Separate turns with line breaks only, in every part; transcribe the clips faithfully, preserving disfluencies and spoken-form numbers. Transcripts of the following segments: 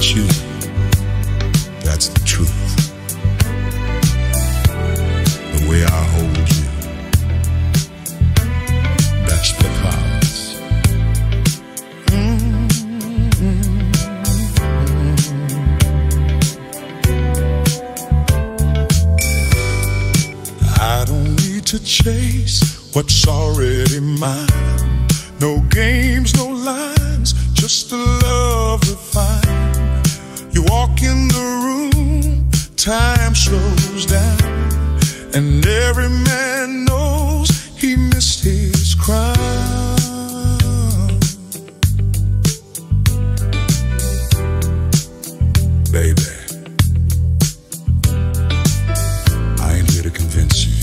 you, that's the truth. The way I hold you, that's the clouds. I don't need to chase what's already mine. No games, no lines, just a love refined. You walk in the room, time slows down, and every man knows he missed his crown. Baby, I ain't here to convince you.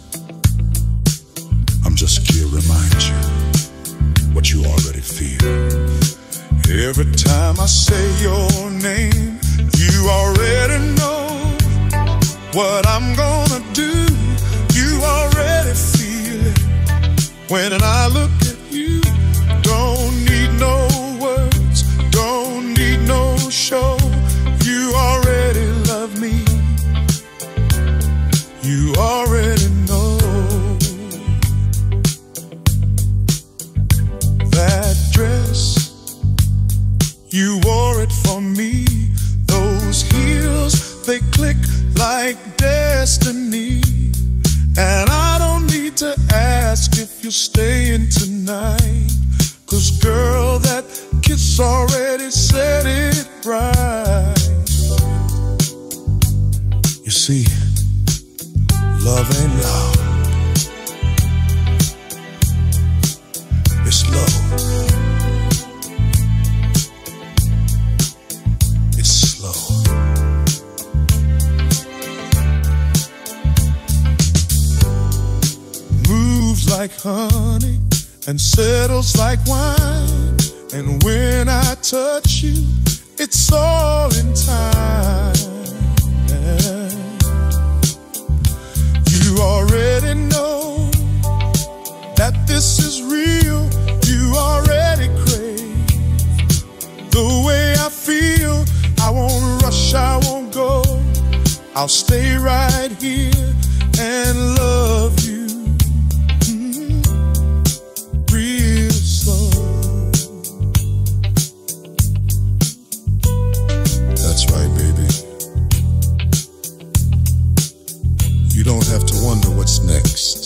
I'm just here to remind you what you already feel. Every time I say your name, you already know what I'm gonna do. You already feel it when I look at you. Don't need no words, don't need no show. You already love me. You already know. That dress, you wore it for me. Those heels, they click like destiny. And I don't need to ask if you're staying tonight, 'cause girl, that kiss already said it right. You see, love ain't loud, it's slow. It's slow. Moves like honey and settles like wine. And when I touch you, it's all in time. Yeah. You already know that this is real. You already crave the way I feel. I won't rush, I won't go. I'll stay right here and love you, mm-hmm, real slow. That's right, baby. You don't have to wonder what's next.